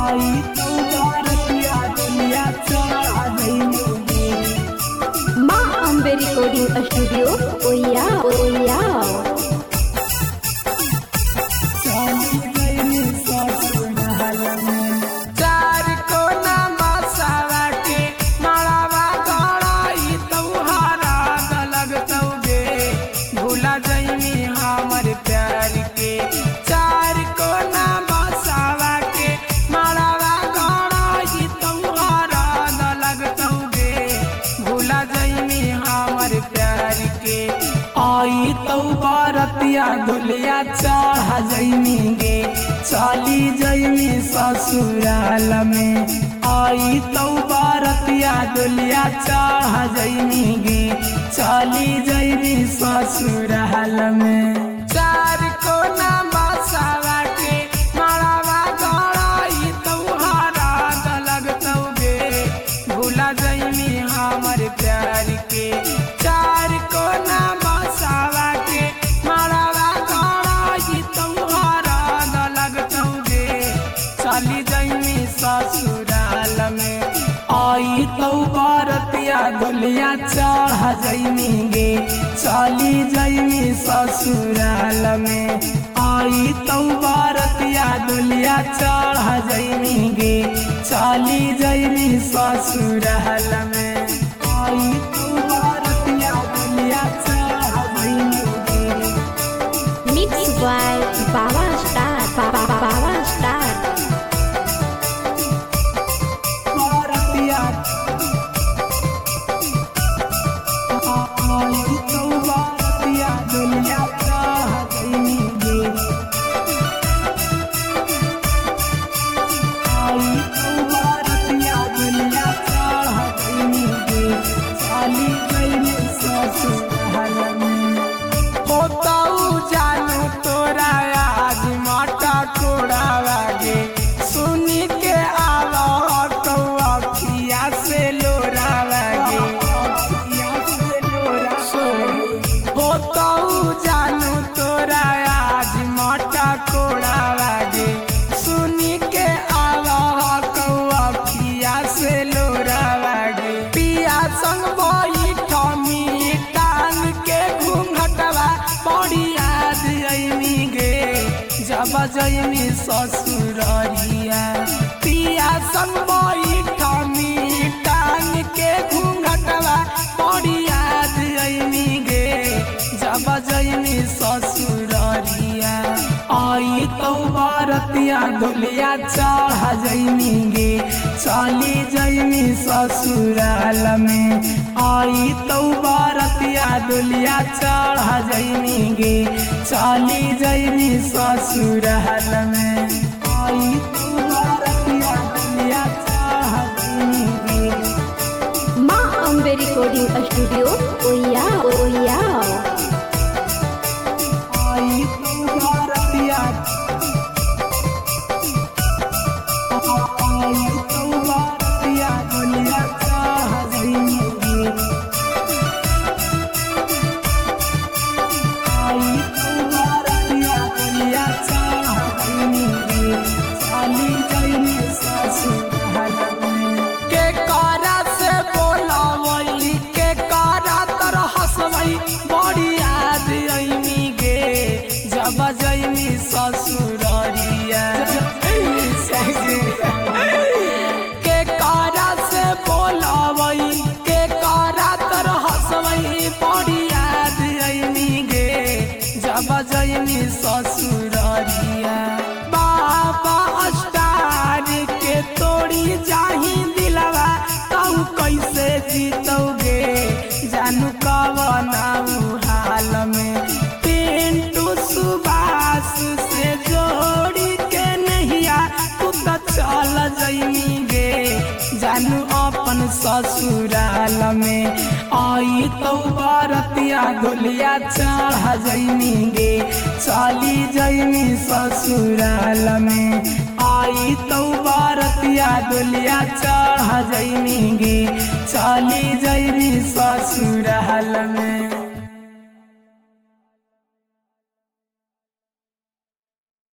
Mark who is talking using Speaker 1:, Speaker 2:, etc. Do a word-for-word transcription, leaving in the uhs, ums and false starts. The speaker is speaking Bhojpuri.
Speaker 1: आई तो बारतिया दुनिया चढ़ा जइनी
Speaker 2: माँ अम्बे रिकॉर्डिंग स्टूडियो ओया ओया
Speaker 1: चली जइनी ससुराल में
Speaker 3: चार कोना बसावा के मड़ावा गड़ाई तोहरा गलग तौगे भूला जइनी हमर प्यार के। चार कोना बसावा के मड़ावा गड़ाई तोहरा गलग तौगे भूला जइनी हमर प्यार के।
Speaker 1: आई तो बारतिया दुलिया चढ़ा जइनी गे चली जइनी ससुराल में आई तो बारतिया दुलिया चढ़ा जइनी गे चली जइनी ससुराल में।
Speaker 3: चार कोना बसावा के मड़ावा गड़ाई तोहरा गलग तौगे भूला जइनी हमर प्यार के। चार कोना बसावा के मड़ावा गड़ाई तोहरा गलग तौगे चली जइनी ससुराल में।
Speaker 1: आई तो बारतिया दुलिया चढ़ा जइनी गे चली जइनी ससुराल में आई तो बारतिया दुलिया चढ़ा जइनी गे चली जइनी ससुराल में। आई तो बारतिया दुलिया चढ़ा जइनी गे
Speaker 2: मिक्स बाय बाबा स्टार बाबा बाबा स्टार
Speaker 1: बारतिया आई तो बारतिया दुलिया चढ़ा जइनी गे आई तो बारतिया दुलिया चढ़ा जइनी गे चली जइनी ससुराल में।
Speaker 3: होताऊ जानू तोरा आज माटा कोड़ावा गे सुनी के आवा तो अखिया से लोरावा गे। होताऊ जानू तोरा आज माटा कोड़ावा गे सुनी के आवा तो अखिया से लोरावा गे। पिया संग बैठमी टांग के घूंघटवा बड़ी याद अइनी गे जब जइनी ससुररिया। पिया संग बैठमी टांग के घूंघटवा बड़ी याद अइनी गे जब जइनी ससुररिया।
Speaker 1: आई तो बारतिया दुलिया चढ़ा जइनी गे चली जइनी ससुराल में आई तो बारतिया दुलिया चढ़ा जइनी गे चली जइनी ससुराल में। आई तो बारतिया दुलिया चढ़ा जइनी गे
Speaker 2: माँ अम्बे रिकॉर्डिंग स्टूडियो ओया ओया
Speaker 1: आई तो बारतिया आई तो बारतिया दुलिया चढ़ा जइनी गे आई तो बारतिया दुलिया चढ़ा जइनी गे चली जइनी ससुराल में।
Speaker 3: के कारा से बोलावली के कारा तर हंसवई बड़ी याद अइनी गे जब जइनी ससुररिया। के कारा से बोलावई के कारा तर हंसवई बड़ी याद अइनी गे जब जइनी ससुररिया। बाबा स्टार के तोड़ी जाही दिलवा तू कैसे जीतोगे जानू कवना हाल में। पिंटू सुभाष से जोड़ी के नहिया तू तो चल जइनी गे जानू अपन ससुराल में। आई तो बारतिया दुलिया चढ़ा जइनी गे चली जइनी ससुराल में आई तो बारतिया दुलिया चढ़ा जइनी गे चली जइनी ससुराल में।